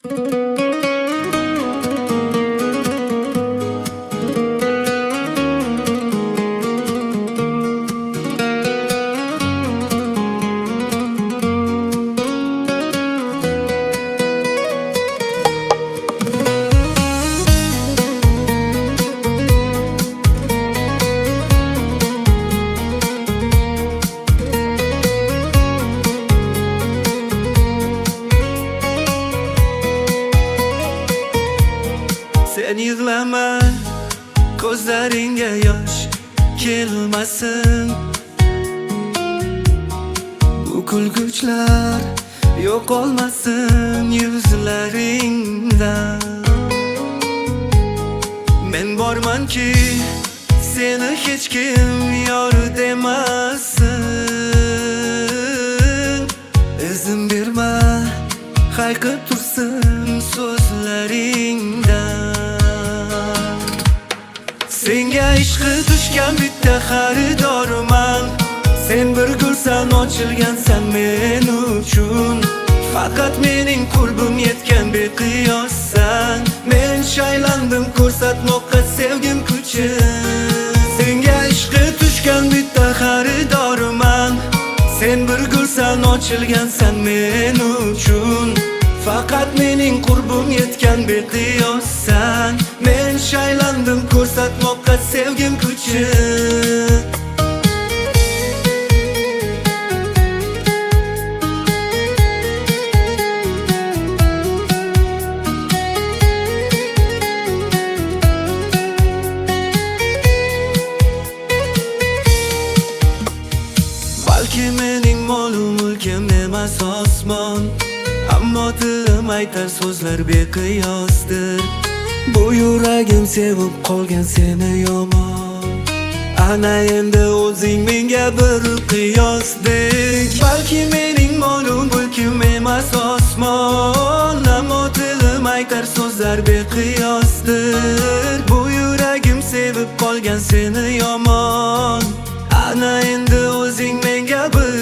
Sen yig'lama, ko'zlaringga yosh kelmasin. Bu kulguchlar yo'qolmasin yuzlaringdan. Men bormanki, seni hech kim yor demasin. Izin berma, hayiqib tursin so'zlaringdan. Senga ishqi tushgan bitta xaridorman. Sen bir gulsan, ochilgansan men uchun. Faqat mening qurbim yetgan beqiyossan. Men shaylandim ko'rsatmoqqa sevgim kuchin. Senga ishqi tushgan bitta xaridorman. Sen bir gulsan, ochilgansan men uchun. Faqat mening qurbim yetgan beqiyossan. Men shaylandim ko'rsatmoqqa sevgim kuchin. Balki mening molum mulkim emas osmon, ammo tilim aytar so'zlar beqiyosdir. Bu yuragim sevib qolgan seni yomon. Ana endi o'zing menga bir qiyosdek. Balki mening molum mulkim emas osmon, ammo tilim aytar so'zlar beqiyosdir. Bu yuragim sevib qolgan seni yomon. Ana endi o'zing menga bir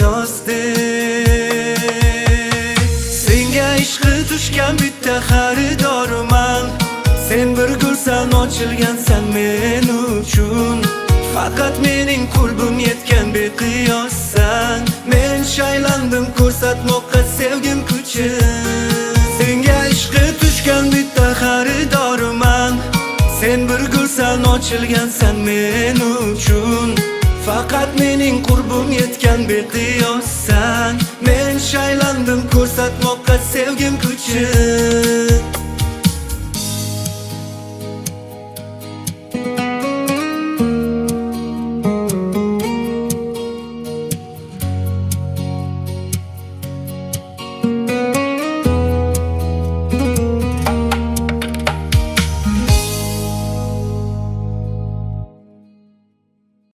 qiyosdek. Senga ishqi tushgan bitta xaridorman. Sen bir gulsan, ochilgansan men uchun. Faqat mening qurbim yetgan beqiyossan. Men shaylandim ko'rsatmoqqa sevgim kuchin. Senga ishqi tushgan bitta xaridorman. Sen bir gulsan, ochilgansan men uchun. Faqat mening qurbim yetgan beqiyossan. Men shaylandim ko'rsatmoqqa sevgim kuchin.